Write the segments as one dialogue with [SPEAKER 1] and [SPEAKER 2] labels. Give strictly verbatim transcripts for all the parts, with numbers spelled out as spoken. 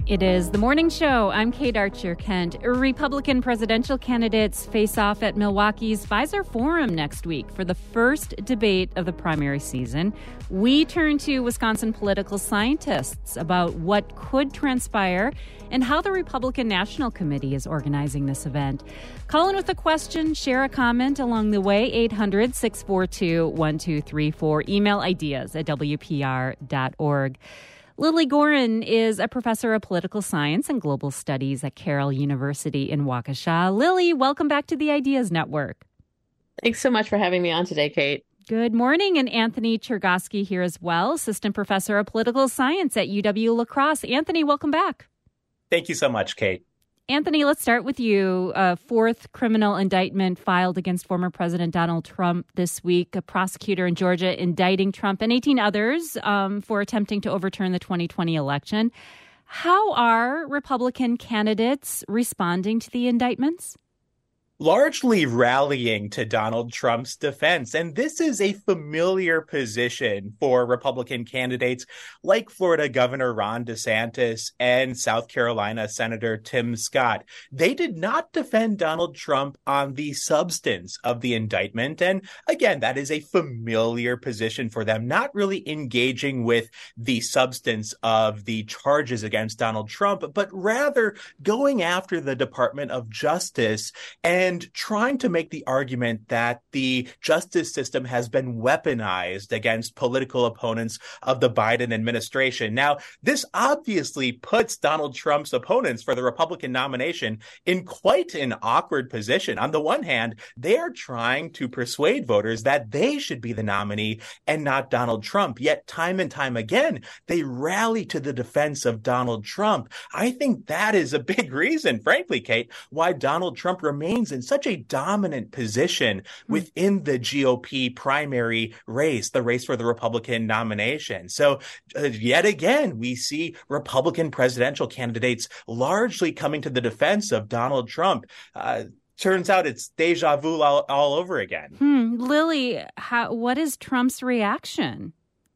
[SPEAKER 1] It is the morning show. I'm Kate Archer-Kent. Republican presidential candidates face off at Milwaukee's Pfizer Forum next week for the first debate of the primary season. We turn to Wisconsin political scientists about what could transpire and how the Republican National Committee is organizing this event. Call in with a question, share a comment along the way, eight hundred, six four two, one two three four. Email ideas at w p r dot org. Lily Goren is a professor of political science and global studies at Carroll University in Waukesha. Lily, welcome back to the Ideas Network.
[SPEAKER 2] Thanks so much for having me on today, Kate.
[SPEAKER 1] Good morning. And Anthony Chergosky here as well, assistant professor of political science at U W-La Crosse. Anthony, welcome back.
[SPEAKER 3] Thank you so much, Kate.
[SPEAKER 1] Anthony, let's start with you. A fourth criminal indictment filed against former President Donald Trump this week. A prosecutor in Georgia indicting Trump and eighteen others um, for attempting to overturn the twenty twenty election. How are Republican candidates responding to the indictments?
[SPEAKER 3] Largely rallying to Donald Trump's defense. And this is a familiar position for Republican candidates like Florida Governor Ron DeSantis and South Carolina Senator Tim Scott. They did not defend Donald Trump on the substance of the indictment. And again, that is a familiar position for them, not really engaging with the substance of the charges against Donald Trump, but rather going after the Department of Justice and And trying to make the argument that the justice system has been weaponized against political opponents of the Biden administration. Now, this obviously puts Donald Trump's opponents for the Republican nomination in quite an awkward position. On the one hand, they are trying to persuade voters that they should be the nominee and not Donald Trump. Yet time and time again, they rally to the defense of Donald Trump. I think that is a big reason, frankly, Kate, why Donald Trump remains in such a dominant position within the G O P primary race, the race for the Republican nomination. So uh, yet again, we see Republican presidential candidates largely coming to the defense of Donald Trump. Uh, turns out it's deja vu all, all over again.
[SPEAKER 1] Hmm. Lily, how, what is Trump's reaction?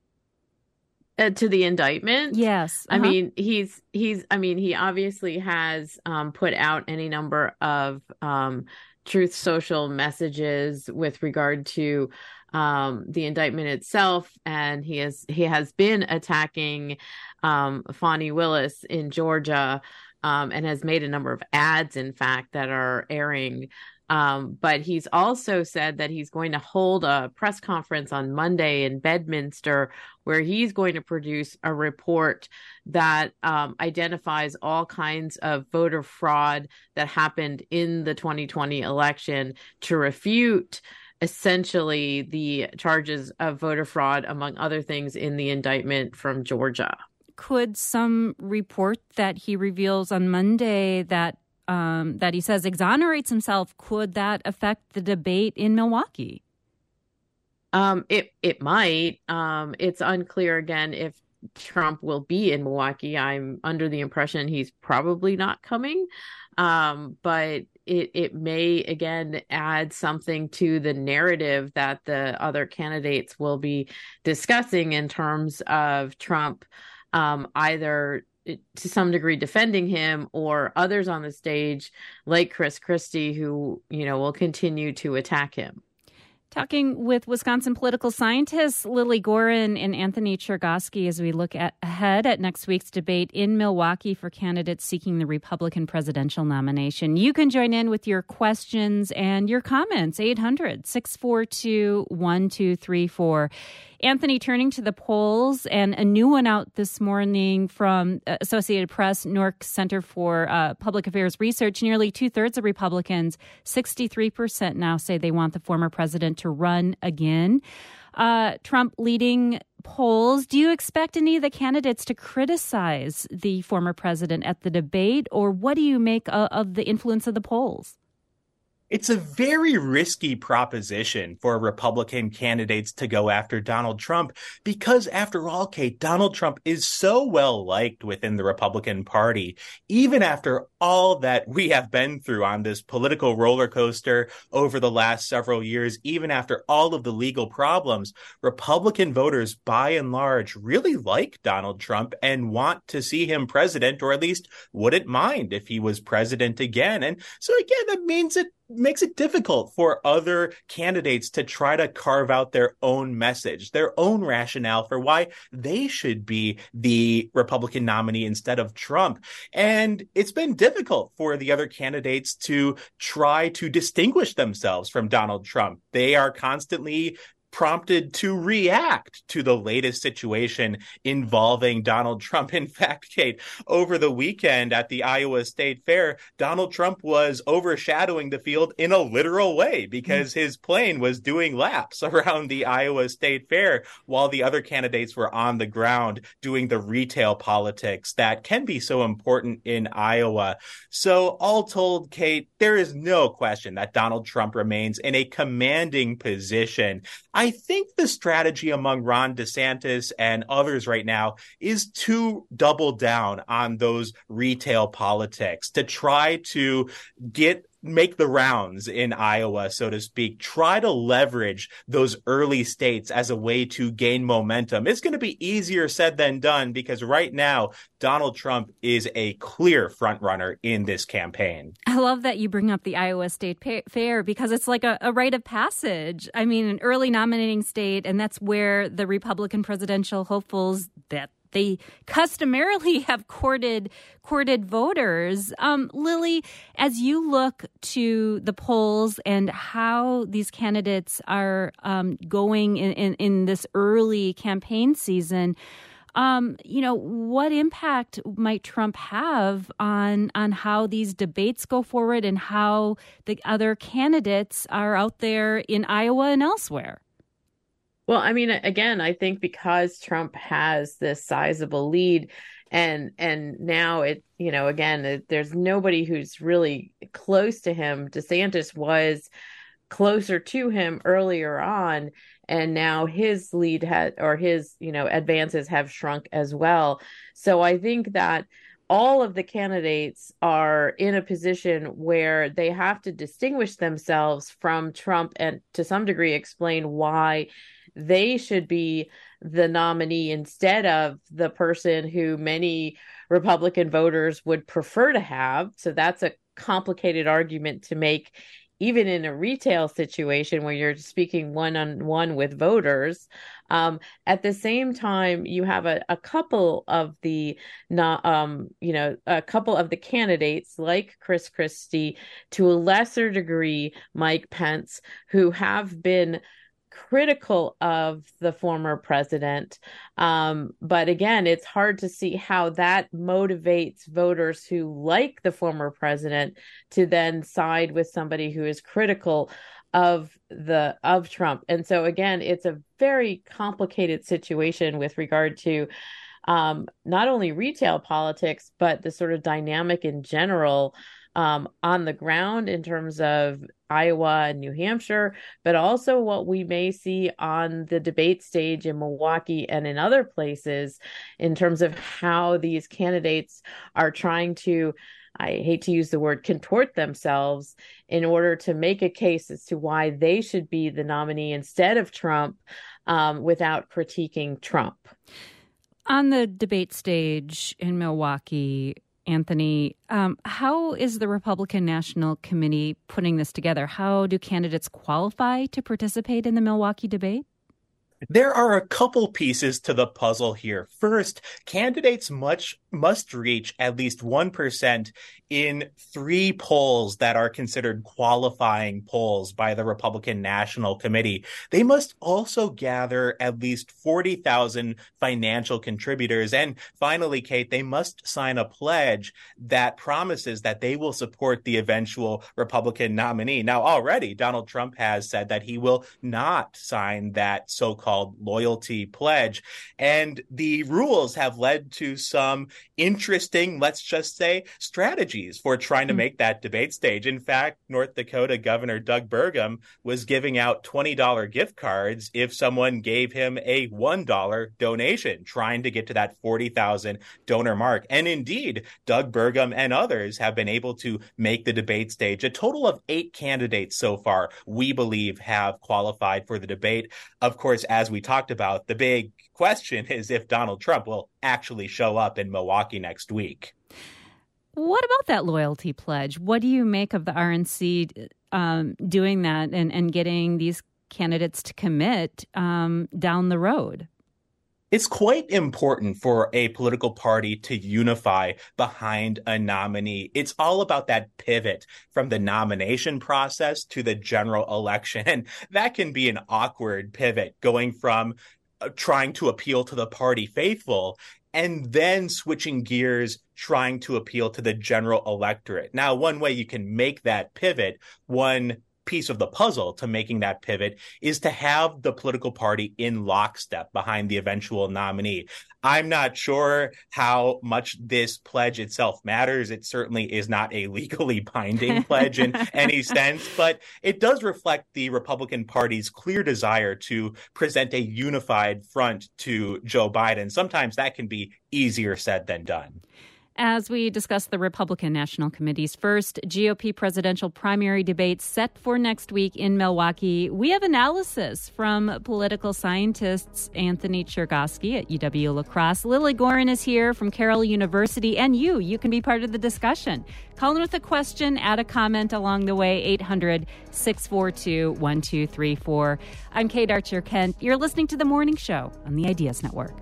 [SPEAKER 2] Uh, to the indictment?
[SPEAKER 1] Yes. Uh-huh.
[SPEAKER 2] I mean, he's, he's, I mean, he obviously has um, put out any number of um, Truth Social messages with regard to um, the indictment itself. And he has, he has been attacking um, Fani Willis in Georgia um, and has made a number of ads, in fact, that are airing. Um, but he's also said that he's going to hold a press conference on Monday in Bedminster where he's going to produce a report that um, identifies all kinds of voter fraud that happened in the twenty twenty election to refute essentially the charges of voter fraud, among other things, in the indictment from Georgia.
[SPEAKER 1] Could some report that he reveals on Monday that Um, that he says exonerates himself, could that affect the debate in Milwaukee?
[SPEAKER 2] Um, it it might. Um, it's unclear, again, if Trump will be in Milwaukee. I'm under the impression he's probably not coming. Um, but it, it may, again, add something to the narrative that the other candidates will be discussing in terms of Trump um, either to some degree defending him or others on the stage like Chris Christie who, you know, will continue to attack him.
[SPEAKER 1] Talking with Wisconsin political scientists Lily Goren and Anthony Chergosky as we look at, ahead at next week's debate in Milwaukee for candidates seeking the Republican presidential nomination. You can join in with your questions and your comments, eight hundred, six four two, one two three four. Anthony, turning to the polls, and a new one out this morning from Associated Press, Newark Center for uh, Public Affairs Research. Nearly two-thirds of Republicans, sixty-three percent now, say they want the former president to run again. Uh, Trump leading polls. Do you expect any of the candidates to criticize the former president at the debate, or what do you make of, of the influence of the polls?
[SPEAKER 3] It's a very risky proposition for Republican candidates to go after Donald Trump because, after all, Kate, Donald Trump is so well liked within the Republican Party. Even after all that we have been through on this political roller coaster over the last several years, even after all of the legal problems, Republican voters, by and large, really like Donald Trump and want to see him president, or at least wouldn't mind if he was president again. And so, again, that means it makes it difficult for other candidates to try to carve out their own message, their own rationale for why they should be the Republican nominee instead of Trump. And it's been difficult for the other candidates to try to distinguish themselves from Donald Trump. They are constantly prompted to react to the latest situation involving Donald Trump. In fact, Kate, over the weekend at the Iowa State Fair, Donald Trump was overshadowing the field in a literal way because his plane was doing laps around the Iowa State Fair while the other candidates were on the ground doing the retail politics that can be so important in Iowa. So all told, Kate, there is no question that Donald Trump remains in a commanding position. I think the strategy among Ron DeSantis and others right now is to double down on those retail politics, to try to get make the rounds in Iowa, so to speak, try to leverage those early states as a way to gain momentum. It's going to be easier said than done because right now, Donald Trump is a clear frontrunner in this campaign.
[SPEAKER 1] I love that you bring up the Iowa State Fair because it's like a, a rite of passage. I mean, an early nominating state, and that's where the Republican presidential hopefuls that they customarily have courted courted voters. Um, Lily, as you look to the polls and how these candidates are um, going in, in, in this early campaign season, um, you know, what impact might Trump have on on how these debates go forward and how the other candidates are out there in Iowa and elsewhere?
[SPEAKER 2] Well, I mean, again, I think because Trump has this sizable lead and and now it, you know, again, there's nobody who's really close to him. DeSantis was closer to him earlier on, and now his lead had or his, you know, advances have shrunk as well. So I think that all of the candidates are in a position where they have to distinguish themselves from Trump and to some degree explain why they should be the nominee instead of the person who many Republican voters would prefer to have. So that's a complicated argument to make, even in a retail situation where you're speaking one-on-one with voters. Um, at the same time, you have a, a couple of the, not, um, you know, a couple of the candidates like Chris Christie, to a lesser degree, Mike Pence, who have been critical of the former president. Um, but again, it's hard to see how that motivates voters who like the former president to then side with somebody who is critical of the of Trump. And so again, it's a very complicated situation with regard to um, not only retail politics, but the sort of dynamic in general um, on the ground in terms of Iowa and New Hampshire, but also what we may see on the debate stage in Milwaukee and in other places in terms of how these candidates are trying to, I hate to use the word, contort themselves in order to make a case as to why they should be the nominee instead of Trump, um, without critiquing Trump.
[SPEAKER 1] On the debate stage in Milwaukee, Anthony, um, how is the Republican National Committee putting this together? How do candidates qualify to participate in the Milwaukee debate?
[SPEAKER 3] There are a couple pieces to the puzzle here. First, candidates much must reach at least one percent in three polls that are considered qualifying polls by the Republican National Committee. They must also gather at least forty thousand financial contributors. And finally, Kate, they must sign a pledge that promises that they will support the eventual Republican nominee. Now, already, Donald Trump has said that he will not sign that so-called called Loyalty Pledge. And the rules have led to some interesting, let's just say, strategies for trying to make that debate stage. In fact, North Dakota Governor Doug Burgum was giving out twenty dollars gift cards if someone gave him a one dollar donation, trying to get to that forty thousand donor mark. And indeed, Doug Burgum and others have been able to make the debate stage. A total of eight candidates so far, we believe, have qualified for the debate. Of course, as we talked about, the big question is if Donald Trump will actually show up in Milwaukee next week.
[SPEAKER 1] What about that loyalty pledge? What do you make of the R N C um, doing that and, and getting these candidates to commit um, down the road?
[SPEAKER 3] It's quite important for a political party to unify behind a nominee. It's all about that pivot from the nomination process to the general election. And that can be an awkward pivot, going from uh, trying to appeal to the party faithful and then switching gears, trying to appeal to the general electorate. Now, one way you can make that pivot, one piece of the puzzle to making that pivot, is to have the political party in lockstep behind the eventual nominee. I'm not sure how much this pledge itself matters. It certainly is not a legally binding pledge in any sense, but it does reflect the Republican Party's clear desire to present a unified front to Joe Biden. Sometimes that can be easier said than done.
[SPEAKER 1] As we discuss the Republican National Committee's first G O P presidential primary debate set for next week in Milwaukee, we have analysis from political scientists Anthony Chergosky at U W-La Crosse. Lily Goren is here from Carroll University, and you, you can be part of the discussion. Call in with a question, add a comment along the way, eight hundred, six four two, one two three four. I'm Kate Archer-Kent. You're listening to The Morning Show on the Ideas Network.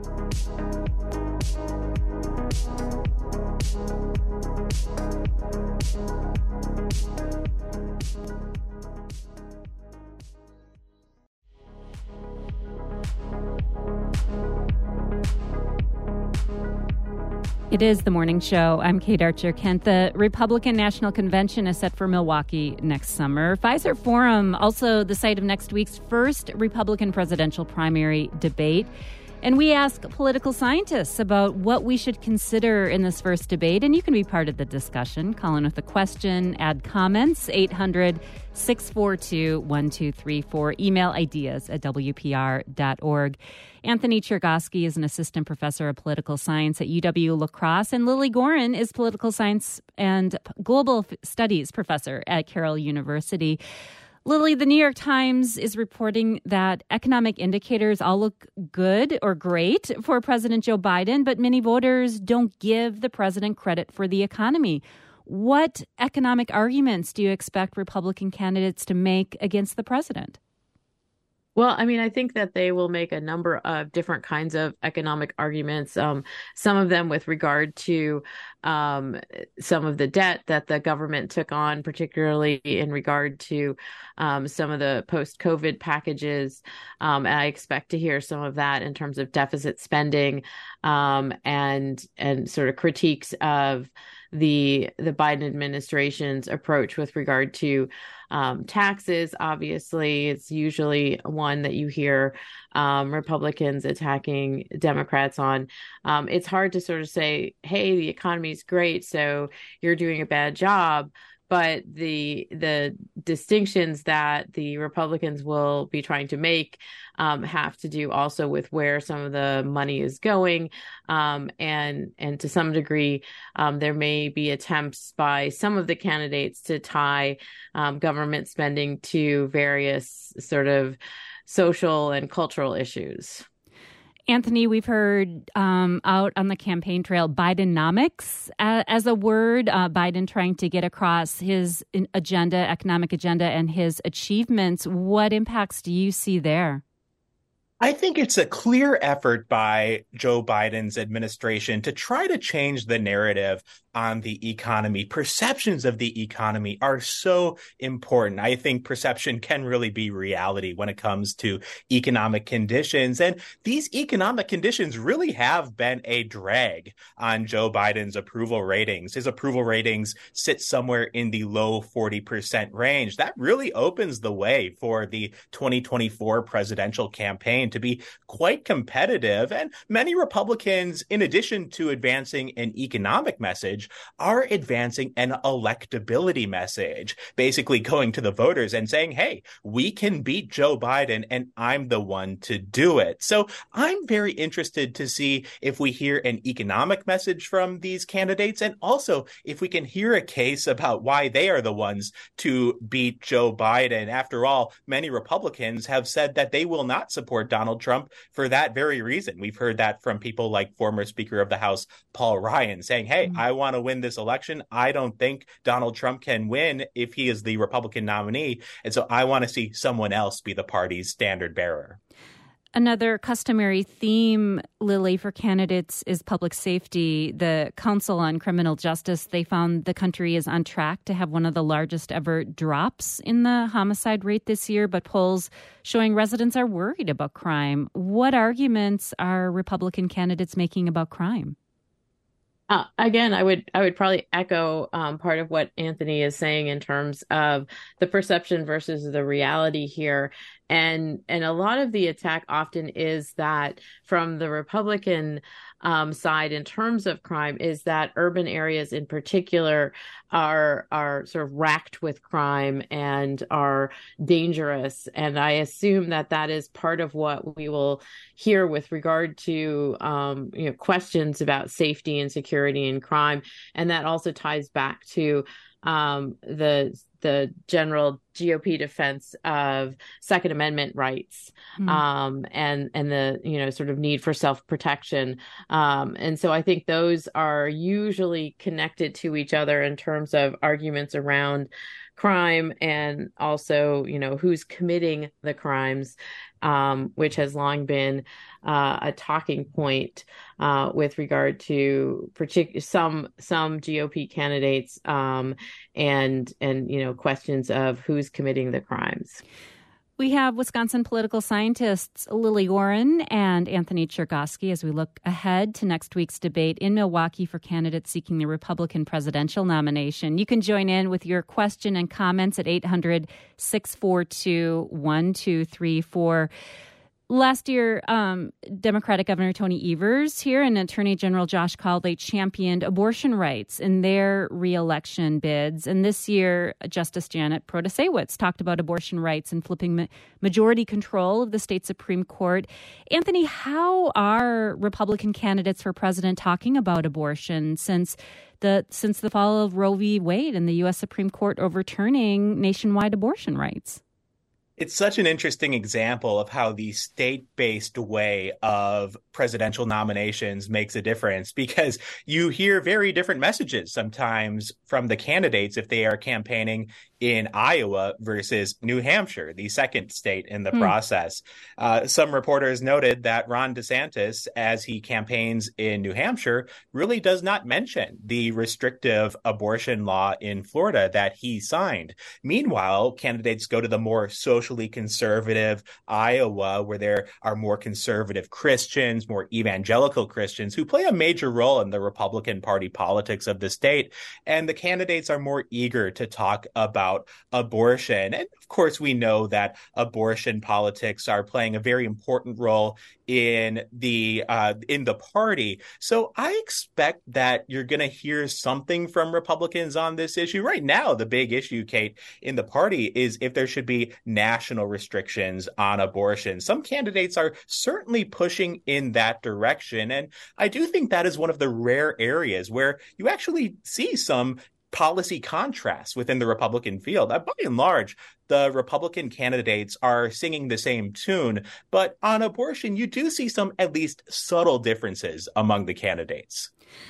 [SPEAKER 1] It is The Morning Show. I'm Kate Archer-Kent. The Republican National Convention is set for Milwaukee next summer. Fiserv Forum, also the site of next week's first Republican presidential primary debate. And we ask political scientists about what we should consider in this first debate. And you can be part of the discussion. Call in with a question, add comments, eight hundred, six four two, one two three four. Email ideas at w p r dot org. Anthony Chergosky is an assistant professor of political science at U W-La Crosse, and Lily Goren is political science and global studies professor at Carroll University. Lily, the New York Times is reporting that economic indicators all look good or great for President Joe Biden, but many voters don't give the president credit for the economy. What economic arguments do you expect Republican candidates to make against the president?
[SPEAKER 2] Well, I mean, I think that they will make a number of different kinds of economic arguments, um, some of them with regard to um, some of the debt that the government took on, particularly in regard to um, some of the post-COVID packages. Um, and I expect to hear some of that in terms of deficit spending um, and and sort of critiques of the the Biden administration's approach with regard to um, taxes. Obviously, it's usually one that you hear um, Republicans attacking Democrats on. Um, it's hard to sort of say, hey, the economy is great, so you're doing a bad job. But the the distinctions that the Republicans will be trying to make um, have to do also with where some of the money is going. Um, and and to some degree, um, there may be attempts by some of the candidates to tie um, government spending to various sort of social and cultural issues.
[SPEAKER 1] Anthony, we've heard um, out on the campaign trail Bidenomics uh, as a word, uh, Biden trying to get across his agenda, economic agenda, and his achievements. What impacts do you see there?
[SPEAKER 3] I think it's a clear effort by Joe Biden's administration to try to change the narrative on the economy. Perceptions of the economy are so important. I think perception can really be reality when it comes to economic conditions. And these economic conditions really have been a drag on Joe Biden's approval ratings. His approval ratings sit somewhere in the low forty percent range. That really opens the way for the twenty twenty-four presidential campaign. campaign to be quite competitive. And many Republicans, in addition to advancing an economic message, are advancing an electability message, basically going to the voters and saying, hey, we can beat Joe Biden and I'm the one to do it. So I'm very interested to see if we hear an economic message from these candidates, and also if we can hear a case about why they are the ones to beat Joe Biden. After all, many Republicans have said that they will not support Donald Trump for that very reason. We've heard that from people like former Speaker of the House Paul Ryan saying, hey, mm-hmm. I want to win this election. I don't think Donald Trump can win if he is the Republican nominee. And so I want to see someone else be the party's standard bearer.
[SPEAKER 1] Another customary theme, Lily, for candidates is public safety. The Council on Criminal Justice, they found the country is on track to have one of the largest ever drops in the homicide rate this year, but polls showing residents are worried about crime. What arguments are Republican candidates making about crime?
[SPEAKER 2] Uh, again, I would I would probably echo um, part of what Anthony is saying in terms of the perception versus the reality here. And and a lot of the attack often is that from the Republican um, side in terms of crime is that urban areas in particular are are sort of racked with crime and are dangerous. And I assume that that is part of what we will hear with regard to um, you know questions about safety and security and crime. And that also ties back to um, the the general G O P defense of Second Amendment rights, mm. um, and and the you know sort of need for self-protection. Um, and so I think those are usually connected to each other in terms of arguments around crime and also, you know, who's committing the crimes, um, which has long been uh, a talking point uh, with regard to partic- some some G O P candidates um, and and you know questions of who's committing the crimes.
[SPEAKER 1] We have Wisconsin political scientists Lily Goren and Anthony Chergosky as we look ahead to next week's debate in Milwaukee for candidates seeking the Republican presidential nomination. You can join in with your question and comments at eight hundred, six four two, one two three four. Last year, um, Democratic Governor Tony Evers here and Attorney General Josh Caldwell championed abortion rights in their reelection bids. And this year, Justice Janet Protasewicz talked about abortion rights and flipping ma- majority control of the state Supreme Court. Anthony, how are Republican candidates for president talking about abortion since the since the fall of Roe v. Wade and the U S Supreme Court overturning nationwide abortion rights?
[SPEAKER 3] It's such an interesting example of how the state-based way of presidential nominations makes a difference, because you hear very different messages sometimes from the candidates if they are campaigning in Iowa versus New Hampshire, the second state in the hmm. process. Uh, some reporters noted that Ron DeSantis, as he campaigns in New Hampshire, really does not mention the restrictive abortion law in Florida that he signed. Meanwhile, candidates go to the more socially conservative Iowa, where there are more conservative Christians, more evangelical Christians who play a major role in the Republican Party politics of the state. And the candidates are more eager to talk about abortion. And of course, we know that abortion politics are playing a very important role in the uh, in the party. So I expect that you're going to hear something from Republicans on this issue. Right now, the big issue, Kate, in the party is if there should be national restrictions on abortion. Some candidates are certainly pushing in that direction. And I do think that is one of the rare areas where you actually see some policy contrasts within the Republican field. By and large, the Republican candidates are singing the same tune, but on abortion, you do see some at least subtle differences among the candidates.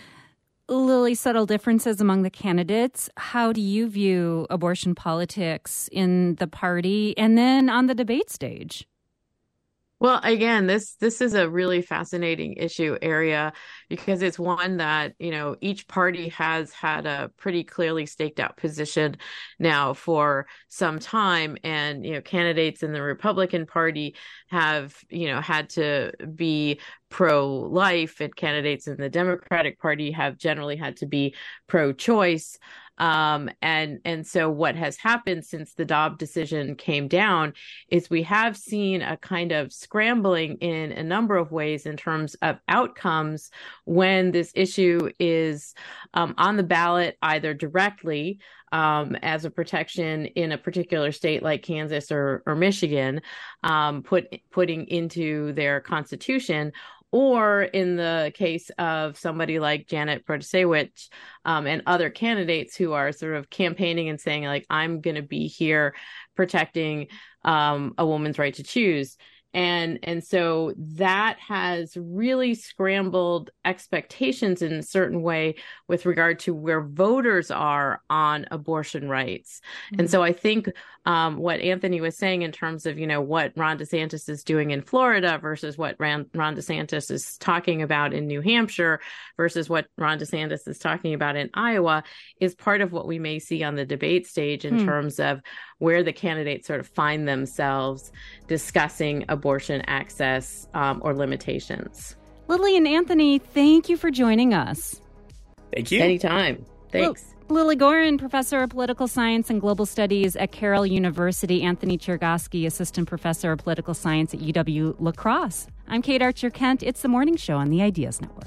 [SPEAKER 1] Lily, subtle differences among the candidates. How do you view abortion politics in the party and then on the debate stage?
[SPEAKER 2] Well, again, this this is a really fascinating issue area because it's one that, you know, each party has had a pretty clearly staked out position now for some time. And, you know, candidates in the Republican Party have, you know, had to be pro-life, and candidates in the Democratic Party have generally had to be pro-choice. Um, and, and so what has happened since the Dobbs decision came down is we have seen a kind of scrambling in a number of ways in terms of outcomes when this issue is um, on the ballot, either directly um, as a protection in a particular state like Kansas or, or Michigan, um, put, putting into their constitution, or in the case of somebody like Janet Protasiewicz um, and other candidates who are sort of campaigning and saying, like, I'm going to be here protecting um, a woman's right to choose. And and so that has really scrambled expectations in a certain way with regard to where voters are on abortion rights. Mm-hmm. And so I think um, what Anthony was saying in terms of, you know, what Ron DeSantis is doing in Florida versus what Ron, Ron DeSantis is talking about in New Hampshire versus what Ron DeSantis is talking about in Iowa is part of what we may see on the debate stage in hmm. terms of where the candidates sort of find themselves discussing abortion access um, or limitations.
[SPEAKER 1] Lily and Anthony, thank you for joining us.
[SPEAKER 3] Thank you.
[SPEAKER 2] Anytime. Thanks.
[SPEAKER 1] L- Lily Goren, professor of political science and global studies at Carroll University. Anthony Chergosky, assistant professor of political science at U W La Crosse. I'm Kate Archer-Kent. It's The Morning Show on the Ideas Network.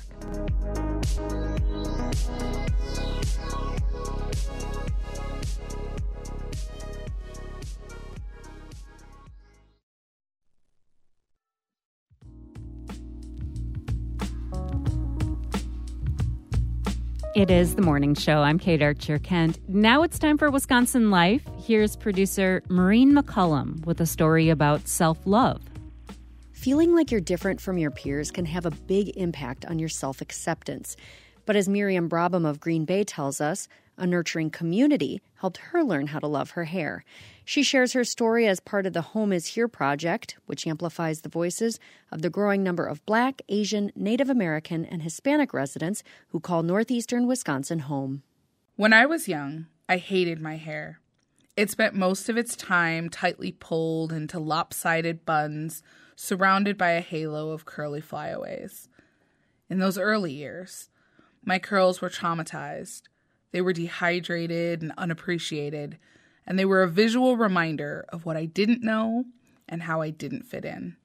[SPEAKER 1] It is The Morning Show. I'm Kate Archer-Kent. Now it's time for Wisconsin Life. Here's producer Maureen McCullum with a story about self-love.
[SPEAKER 4] Feeling like you're different from your peers can have a big impact on your self-acceptance. But as Miriam Brabham of Green Bay tells us, a nurturing community helped her learn how to love her hair. She shares her story as part of the Home is Here project, which amplifies the voices of the growing number of Black, Asian, Native American, and Hispanic residents who call northeastern Wisconsin home.
[SPEAKER 5] When I was young, I hated my hair. It spent most of its time tightly pulled into lopsided buns, surrounded by a halo of curly flyaways. In those early years, my curls were traumatized. They were dehydrated and unappreciated, and they were a visual reminder of what I didn't know and how I didn't fit in.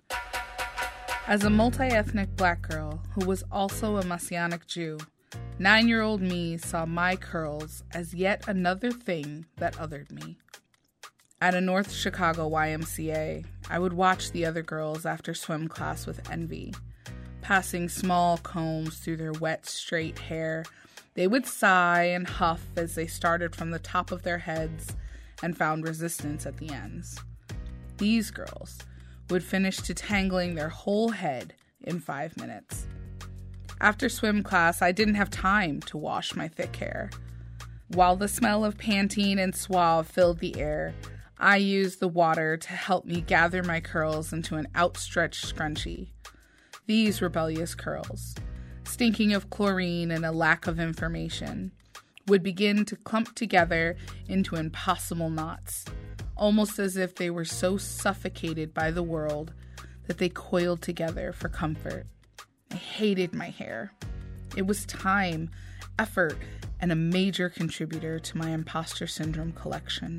[SPEAKER 5] As a multi-ethnic Black girl who was also a Messianic Jew, nine-year-old me saw my curls as yet another thing that othered me. At a North Chicago Y M C A, I would watch the other girls after swim class with envy. Passing small combs through their wet, straight hair, they would sigh and huff as they started from the top of their heads and found resistance at the ends. These girls would finish detangling their whole head in five minutes. After swim class, I didn't have time to wash my thick hair. While the smell of Pantene and Suave filled the air, I used the water to help me gather my curls into an outstretched scrunchie. These rebellious curls, stinking of chlorine and a lack of information, would begin to clump together into impossible knots, almost as if they were so suffocated by the world that they coiled together for comfort. I hated my hair. It was time, effort, and a major contributor to my imposter syndrome collection.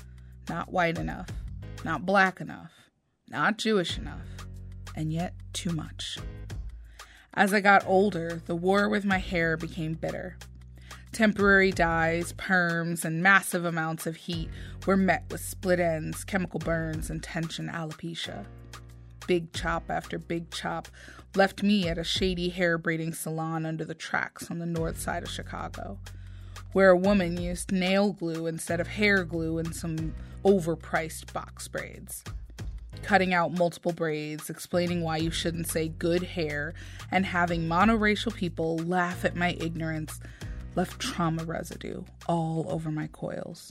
[SPEAKER 5] Not white enough, not Black enough, not Jewish enough, and yet too much. As I got older, the war with my hair became bitter. Temporary dyes, perms, and massive amounts of heat were met with split ends, chemical burns, and tension alopecia. Big chop after big chop left me at a shady hair braiding salon under the tracks on the north side of Chicago, where a woman used nail glue instead of hair glue and some overpriced box braids. Cutting out multiple braids, explaining why you shouldn't say good hair, and having monoracial people laugh at my ignorance left trauma residue all over my coils.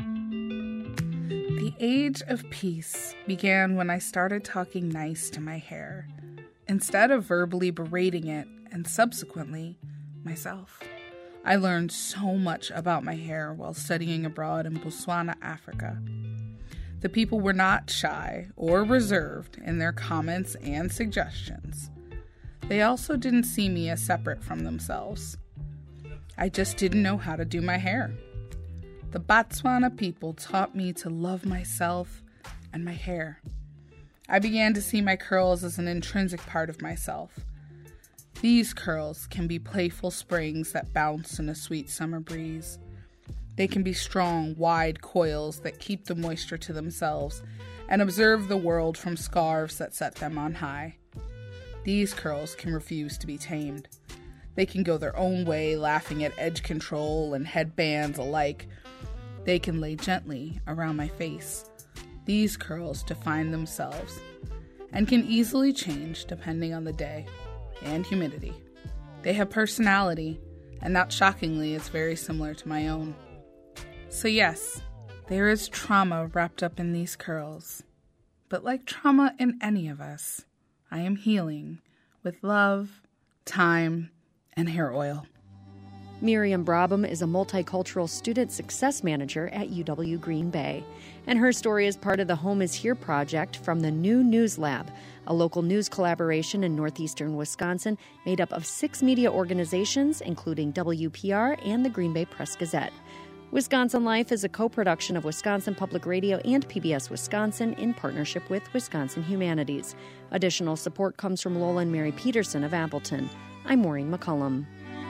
[SPEAKER 5] The age of peace began when I started talking nice to my hair, instead of verbally berating it and subsequently myself. I learned so much about my hair while studying abroad in Botswana, Africa. The people were not shy or reserved in their comments and suggestions. They also didn't see me as separate from themselves. I just didn't know how to do my hair. The Botswana people taught me to love myself and my hair. I began to see my curls as an intrinsic part of myself. These curls can be playful springs that bounce in a sweet summer breeze. They can be strong, wide coils that keep the moisture to themselves and observe the world from scarves that set them on high. These curls can refuse to be tamed. They can go their own way, laughing at edge control and headbands alike. They can lay gently around my face. These curls define themselves and can easily change depending on the day and humidity. They have personality, and not shockingly, it's very similar to my own. So yes, there is trauma wrapped up in these curls. But like trauma in any of us, I am healing with love, time, and hair oil.
[SPEAKER 4] Miriam Brabham is a multicultural student success manager at U W Green Bay. And her story is part of the Home is Here project from the New News Lab, a local news collaboration in northeastern Wisconsin made up of six media organizations, including W P R and the Green Bay Press-Gazette. Wisconsin Life is a co-production of Wisconsin Public Radio and P B S Wisconsin in partnership with Wisconsin Humanities. Additional support comes from Lola and Mary Peterson of Appleton. I'm Maureen McCullum.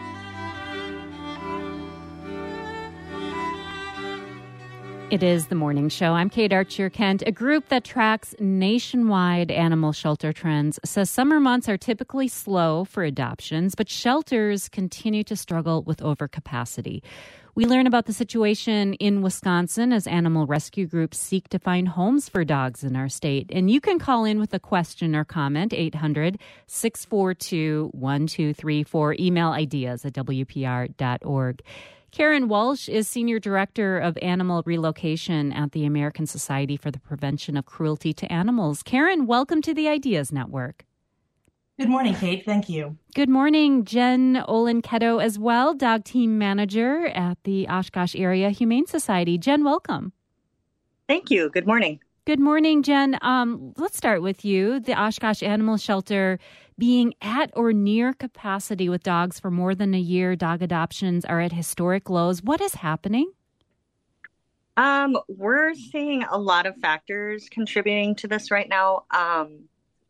[SPEAKER 1] It is The Morning Show. I'm Kate Archer-Kent. A group that tracks nationwide animal shelter trends says summer months are typically slow for adoptions, but shelters continue to struggle with overcapacity. We learn about the situation in Wisconsin as animal rescue groups seek to find homes for dogs in our state. And you can call in with a question or comment, eight hundred, six four two, one two three four. Email ideas at w p r dot org. Karen Walsh is Senior Director of Animal Relocation at the American Society for the Prevention of Cruelty to Animals. Karen, welcome to the Ideas Network.
[SPEAKER 6] Good morning, Kate. Thank you.
[SPEAKER 1] Good morning, Jen Olenketo as well, Dog Team Manager at the Oshkosh Area Humane Society. Jen, welcome.
[SPEAKER 7] Thank you. Good morning.
[SPEAKER 1] Good morning, Jen. Um, let's start with you. The Oshkosh Animal Shelter being at or near capacity with dogs for more than a year. Dog adoptions are at historic lows. What is happening?
[SPEAKER 7] Um, we're seeing a lot of factors contributing to this right now. Um,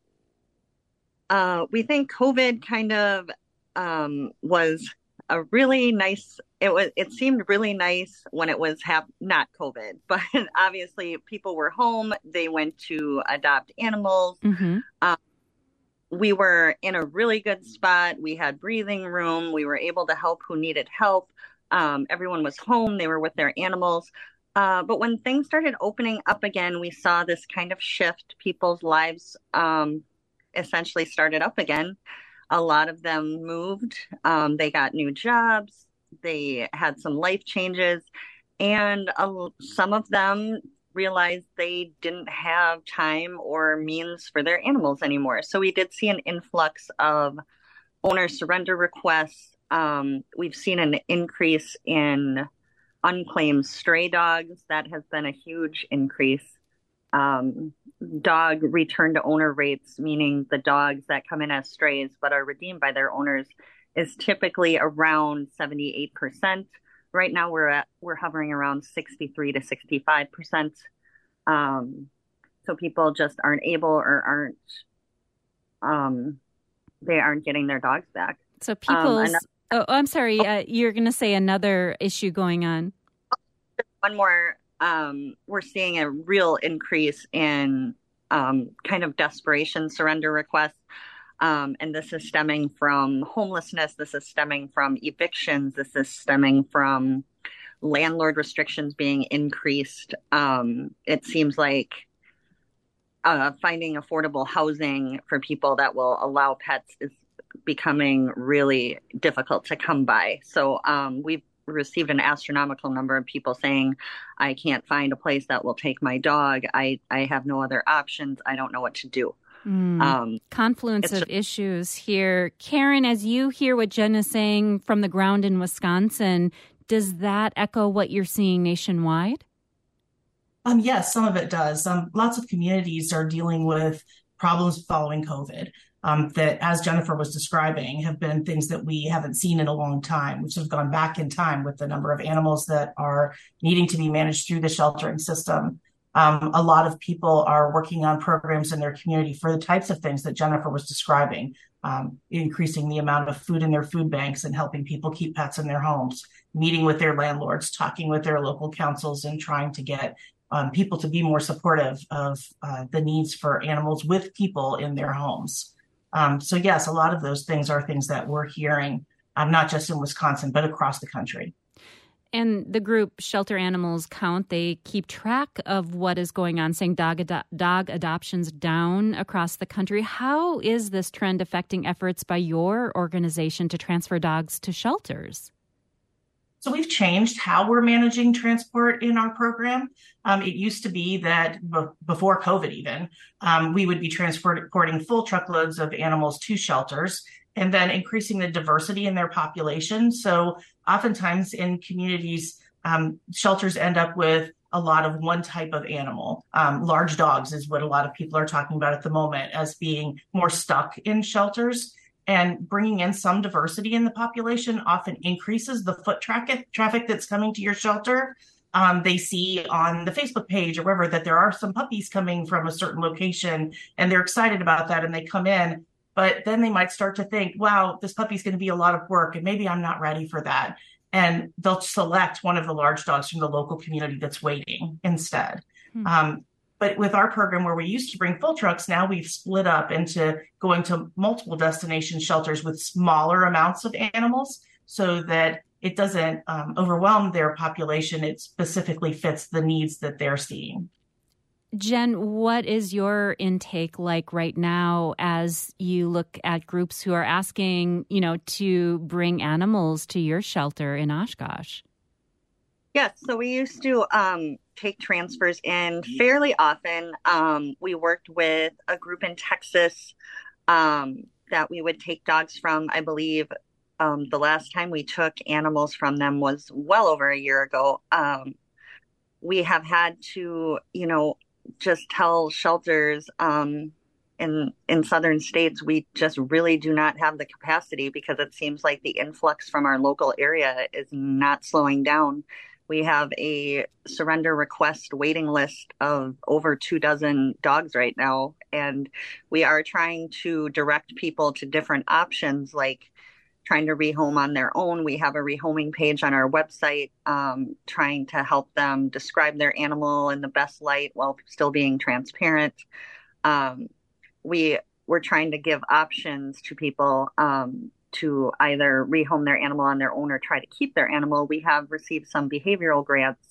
[SPEAKER 7] uh, we think COVID kind of um, was a really nice. It was. It seemed really nice when it was hap- not COVID, but obviously people were home. They went to adopt animals.
[SPEAKER 1] Mm-hmm.
[SPEAKER 7] Um, we were in a really good spot. We had breathing room. We were able to help who needed help. Um, everyone was home. They were with their animals. Uh, but when things started opening up again, we saw this kind of shift. People's lives um, essentially started up again. A lot of them moved. Um, they got new jobs. They had some life changes. And uh, some of them realized they didn't have time or means for their animals anymore. So we did see an influx of owner surrender requests. Um, we've seen an increase in unclaimed stray dogs. That has been a huge increase. Um, dog return to owner rates, meaning the dogs that come in as strays but are redeemed by their owners, is typically around seventy-eight percent. Right now we're at we're hovering around sixty-three to sixty-five percent. Um, so people just aren't able or aren't um, they aren't getting their dogs back.
[SPEAKER 1] So people's um, another, oh, I'm sorry,
[SPEAKER 7] oh,
[SPEAKER 1] uh, you're going to say another issue going on.
[SPEAKER 7] One more. Um, we're seeing a real increase in um, kind of desperation surrender requests. Um, and this is stemming from homelessness. This is stemming from evictions. This is stemming from landlord restrictions being increased. Um, it seems like uh, finding affordable housing for people that will allow pets is becoming really difficult to come by. So um, we've received an astronomical number of people saying, I can't find a place that will take my dog. I, I have no other options. I don't know what to do.
[SPEAKER 1] Mm. Um, Confluence of just, issues here. Karen, as you hear what Jen is saying from the ground in Wisconsin, does that echo what you're seeing nationwide?
[SPEAKER 6] Um, yes, some of it does. Um, lots of communities are dealing with problems following COVID um, that, as Jennifer was describing, have been things that we haven't seen in a long time, which have gone back in time with the number of animals that are needing to be managed through the sheltering system. Um, a lot of people are working on programs in their community for the types of things that Jennifer was describing, um, increasing the amount of food in their food banks and helping people keep pets in their homes, meeting with their landlords, talking with their local councils, and trying to get um, people to be more supportive of uh, the needs for animals with people in their homes. Um, so yes, a lot of those things are things that we're hearing, um, not just in Wisconsin, but across the country.
[SPEAKER 1] And the group Shelter Animals Count, they keep track of what is going on, saying dog, ado- dog adoptions down across the country. How is this trend affecting efforts by your organization to transfer dogs to shelters?
[SPEAKER 6] So we've changed how we're managing transport in our program. Um, it used to be that b- before COVID even, um, we would be transporting full truckloads of animals to shelters and then increasing the diversity in their population. So oftentimes in communities, um, shelters end up with a lot of one type of animal. Um, large dogs is what a lot of people are talking about at the moment as being more stuck in shelters. And bringing in some diversity in the population often increases the foot traffic traffic that's coming to your shelter. Um, they see on the Facebook page or wherever that there are some puppies coming from a certain location, and they're excited about that, and they come in. But then they might start to think, wow, this puppy's going to be a lot of work, and maybe I'm not ready for that. And they'll select one of the large dogs from the local community that's waiting instead. Hmm. Um, But with our program where we used to bring full trucks, now we've split up into going to multiple destination shelters with smaller amounts of animals so that it doesn't um, overwhelm their population. It specifically fits the needs that they're seeing.
[SPEAKER 1] Jen, what is your intake like right now as you look at groups who are asking, you know, to bring animals to your shelter in Oshkosh?
[SPEAKER 7] Yes, so we used to um, take transfers in fairly often. Um, we worked with a group in Texas um, that we would take dogs from. I believe um, the last time we took animals from them was well over a year ago. Um, we have had to, you know, just tell shelters um, in in southern states, we just really do not have the capacity because it seems like the influx from our local area is not slowing down. We have a surrender request waiting list of over two dozen dogs right now, and we are trying to direct people to different options like trying to rehome on their own. We have a rehoming page on our website, um, trying to help them describe their animal in the best light while still being transparent. Um, we, we're trying to give options to people um, to either rehome their animal on their own or try to keep their animal. We have received some behavioral grants.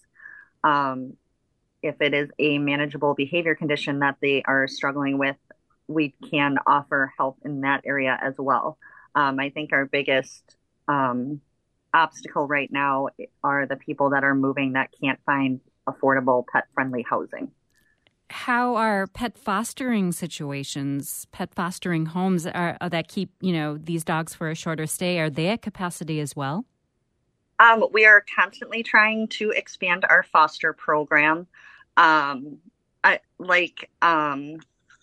[SPEAKER 7] Um, if it is a manageable behavior condition that they are struggling with, we can offer help in that area as well. Um, I think our biggest um, obstacle right now are the people that are moving that can't find affordable pet-friendly housing.
[SPEAKER 1] How are pet fostering situations, pet fostering homes are, that keep, you know, these dogs for a shorter stay, are they at capacity as well?
[SPEAKER 7] Um, we are constantly trying to expand our foster program. Um, I, like, um,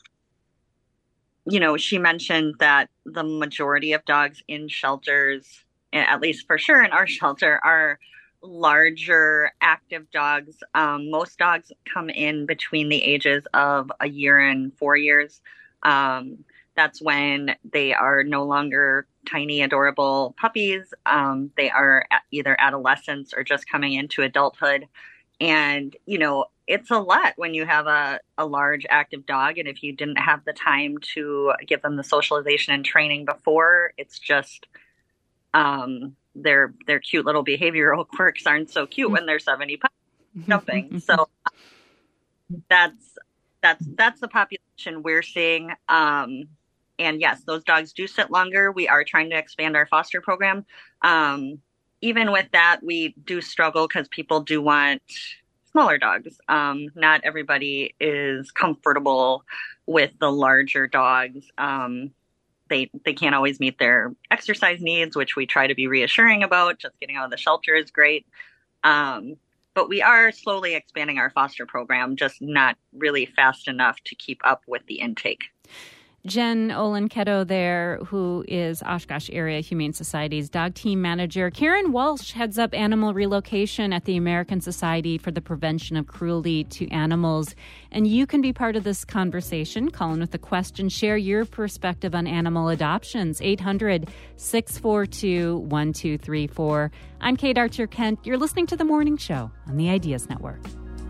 [SPEAKER 7] you know, she mentioned that the majority of dogs in shelters, at least for sure in our shelter, are larger active dogs. Um, most dogs come in between the ages of a year and four years. Um, that's when they are no longer tiny, adorable puppies. Um, they are either adolescents or just coming into adulthood. And, you know, it's a lot when you have a, a large active dog. And if you didn't have the time to give them the socialization and training before, it's just um, their their cute little behavioral quirks aren't so cute when they're seventy pounds jumping. So that's that's that's the population we're seeing. Um, and yes, those dogs do sit longer. We are trying to expand our foster program. Um, even with that, we do struggle because people do want smaller dogs. Um, not everybody is comfortable with the larger dogs. Um, they they can't always meet their exercise needs, which we try to be reassuring about. Just getting out of the shelter is great. Um, but we are slowly expanding our foster program, just not really fast enough to keep up with the intake.
[SPEAKER 1] Jen Olenketo there, who is Oshkosh Area Humane Society's dog team manager. Karen Walsh heads up animal relocation at the American Society for the Prevention of Cruelty to Animals. And you can be part of this conversation. Call in with a question. Share your perspective on animal adoptions. eight hundred, six four two, one two three four. I'm Kate Archer-Kent. You're listening to The Morning Show on the Ideas Network.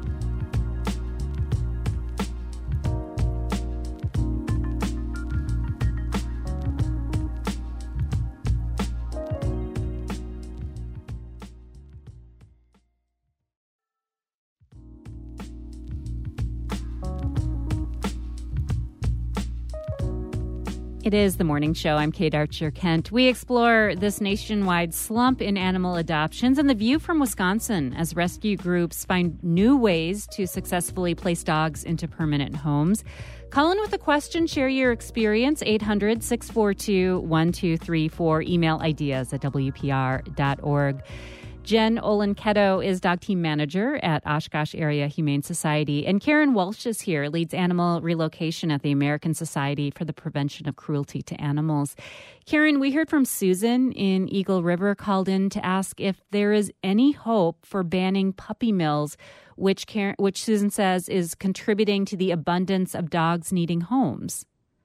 [SPEAKER 1] It is The Morning Show. I'm Kate Archer-Kent. We explore this nationwide slump in animal adoptions and the view from Wisconsin as rescue groups find new ways to successfully place dogs into permanent homes. Call in with a question. Share your experience. eight hundred, six four two, one two three four. Email ideas at w p r dot org. Jen Olenketo is dog team manager at Oshkosh Area Humane Society. And Karen Walsh is here, leads animal relocation at the American Society for the Prevention of Cruelty to Animals. Karen, we heard from Susan in Eagle River, called in to ask if there is any hope for banning puppy mills, which, Karen, which Susan says is contributing to the abundance of dogs needing homes.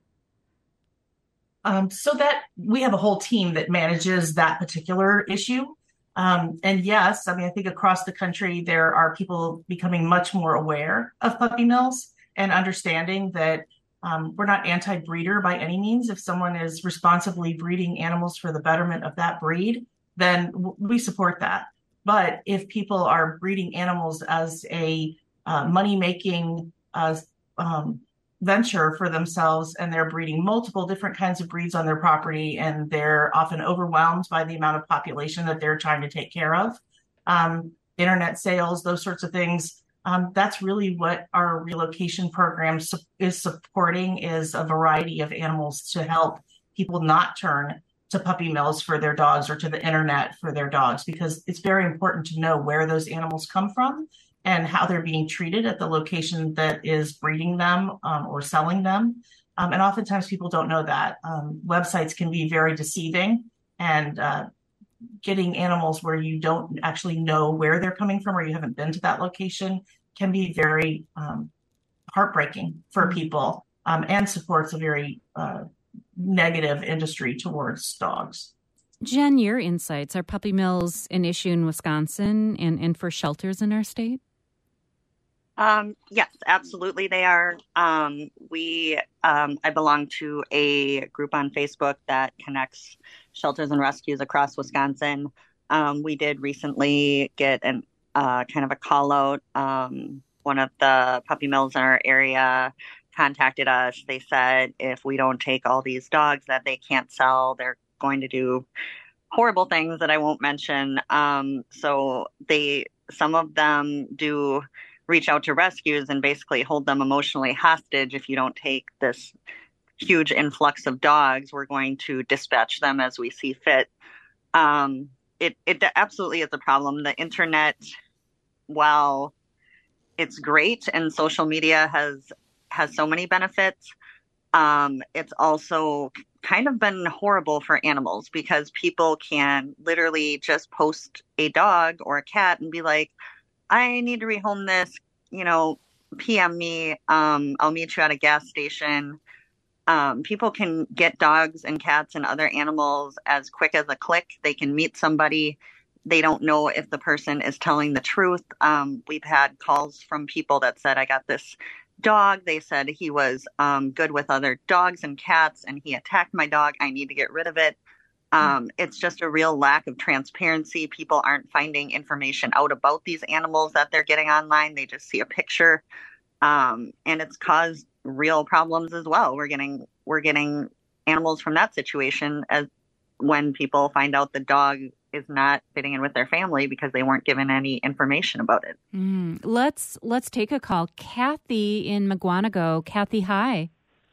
[SPEAKER 6] Um, so that we have a whole team that manages that particular issue. Um, and yes, I mean, I think across the country, there are people becoming much more aware of puppy mills and understanding that um, we're not anti-breeder by any means. If someone is responsibly breeding animals for the betterment of that breed, then w- we support that. But if people are breeding animals as a uh, money-making uh, um, venture for themselves, and they're breeding multiple different kinds of breeds on their property, and they're often overwhelmed by the amount of population that they're trying to take care of, um, internet sales, those sorts of things. Um, that's really what our relocation program su- is supporting, is a variety of animals to help people not turn to puppy mills for their dogs or to the internet for their dogs, because it's very important to know where those animals come from and how they're being treated at the location that is breeding them um, or selling them. Um, and oftentimes people don't know that. Um, websites can be very deceiving, and uh, getting animals where you don't actually know where they're coming from or you haven't been to that location can be very um, heartbreaking for people, um, and supports a very uh, negative industry towards dogs.
[SPEAKER 1] Jen, your insights. Are puppy mills an issue in Wisconsin and, and for shelters in our state?
[SPEAKER 7] Um, yes, absolutely they are. Um, we, um, I belong to a group on Facebook that connects shelters and rescues across Wisconsin. Um, we did recently get an uh, kind of a call out. Um, one of the puppy mills in our area contacted us. They said if we don't take all these dogs that they can't sell, they're going to do horrible things that I won't mention. Um, so they, some of them do reach out to rescues and basically hold them emotionally hostage. If you don't take this huge influx of dogs, we're going to dispatch them as we see fit. Um, it, it absolutely is a problem. The internet, while it's great and social media has, has so many benefits, um, it's also kind of been horrible for animals, because people can literally just post a dog or a cat and be like, I need to rehome this, you know, P M me, um, I'll meet you at a gas station. Um, people can get dogs and cats and other animals as quick as a click. They can meet somebody. They don't know if the person is telling the truth. Um, we've had calls from people that said, I got this dog. They said he was um, good with other dogs and cats, and he attacked my dog. I need to get rid of it. Um, it's just a real lack of transparency. People aren't finding information out about these animals that they're getting online. They just see a picture, um, and it's caused real problems as well. We're getting we're getting animals from that situation as when people find out the dog is not fitting in with their family because they weren't given any information about it.
[SPEAKER 1] Mm. Let's let's take a call. Kathy in McGuanago. Kathy, hi.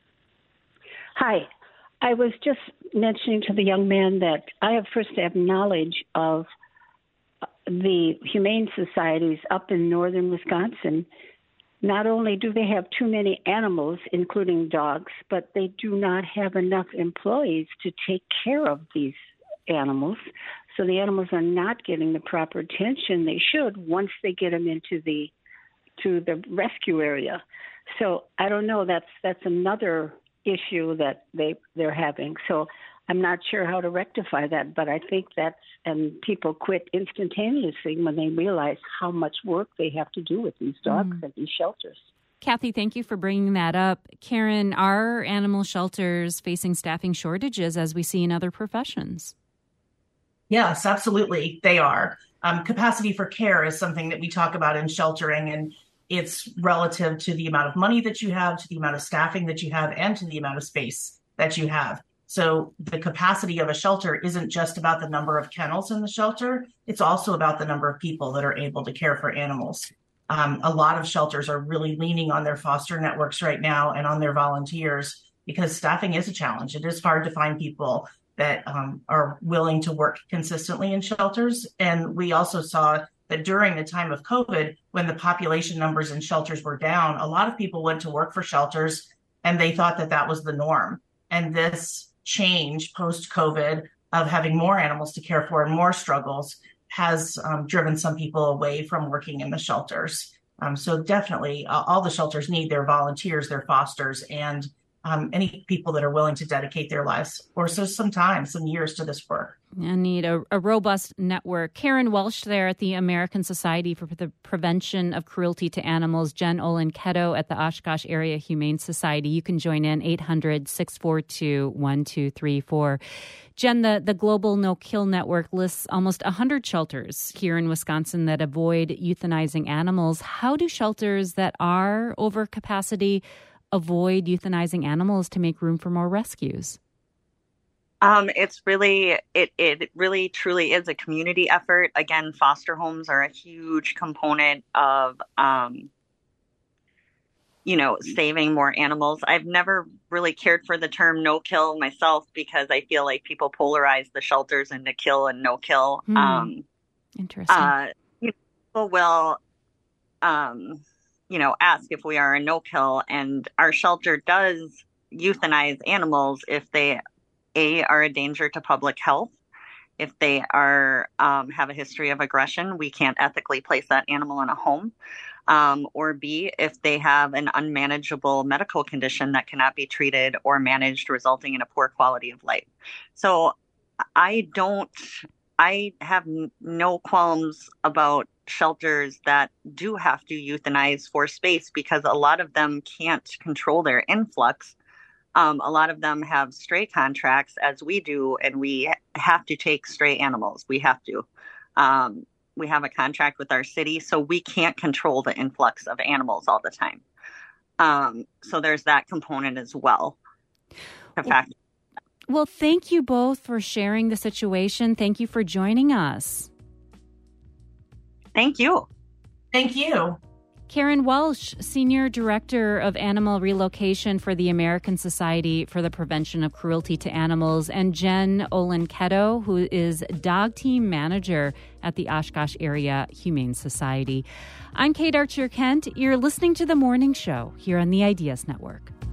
[SPEAKER 8] Hi. I was just mentioning to the young man that I have first-hand knowledge of the humane societies up in northern Wisconsin not only do they have too many animals, including dogs, but they do not have enough employees to take care of these animals. So the animals are not getting the proper attention they should once they get them into the to the rescue area. So I don't know. That's that's another issue that they they're having. So I'm not sure how to rectify that, but I think that's, and people quit instantaneously when they realize how much work they have to do with these dogs mm. at these shelters.
[SPEAKER 1] Kathy, thank you for bringing that up. Karen, are animal shelters facing staffing shortages as we see in other professions?
[SPEAKER 6] Yes, absolutely. They are. Um, capacity for care is something that we talk about in sheltering, and it's relative to the amount of money that you have, to the amount of staffing that you have, and to the amount of space that you have. So the capacity of a shelter isn't just about the number of kennels in the shelter. It's also about the number of people that are able to care for animals. Um, a lot of shelters are really leaning on their foster networks right now and on their volunteers because staffing is a challenge. It is hard to find people that um, are willing to work consistently in shelters. And we also saw that during the time of COVID, when the population numbers in shelters were down, a lot of people went to work for shelters and they thought that that was the norm. And this change post-COVID of having more animals to care for and more struggles has um, driven some people away from working in the shelters. Um, so definitely uh, all the shelters need their volunteers, their fosters, and um, any people that are willing to dedicate their lives or so some time, some years to this work.
[SPEAKER 1] And need a, a robust network. Karen Welsh there at the American Society for the Prevention of Cruelty to Animals, Jen Olin-Ketto at the Oshkosh Area Humane Society. You can join in eight hundred, six four two, one two three four. Jen, the, the Global No-Kill Network lists almost one hundred shelters here in Wisconsin that avoid euthanizing animals. How do shelters that are over capacity avoid euthanizing animals to make room for more rescues?
[SPEAKER 7] Um, it's really, it, it really truly is a community effort. Again, foster homes are a huge component of, um, you know, saving more animals. I've never really cared for the term no kill myself because I feel like people polarize the shelters into kill and no kill.
[SPEAKER 1] Mm,
[SPEAKER 7] um,
[SPEAKER 1] interesting.
[SPEAKER 7] Uh, you know, people will, um, you know, ask if we are a no kill, and our shelter does euthanize animals if they A, are a danger to public health. If they are um, have a history of aggression, we can't ethically place that animal in a home. Um, or B, if they have an unmanageable medical condition that cannot be treated or managed, resulting in a poor quality of life. So I don't, I have n- no qualms about shelters that do have to euthanize for space because a lot of them can't control their influx. Um, a lot of them have stray contracts, as we do, and we have to take stray animals. We have to. Um, we have a contract with our city, so we can't control the influx of animals all the time. Um, so there's that component as well. In fact,
[SPEAKER 1] well, thank you both for sharing the situation. Thank you for joining us.
[SPEAKER 7] Thank you.
[SPEAKER 6] Thank you.
[SPEAKER 1] Karen Welsh, Senior Director of Animal Relocation for the American Society for the Prevention of Cruelty to Animals, and Jen Olin-Ketto, who is Dog Team Manager at the Oshkosh Area Humane Society. I'm Kate Archer-Kent. You're listening to The Morning Show here on the Ideas Network.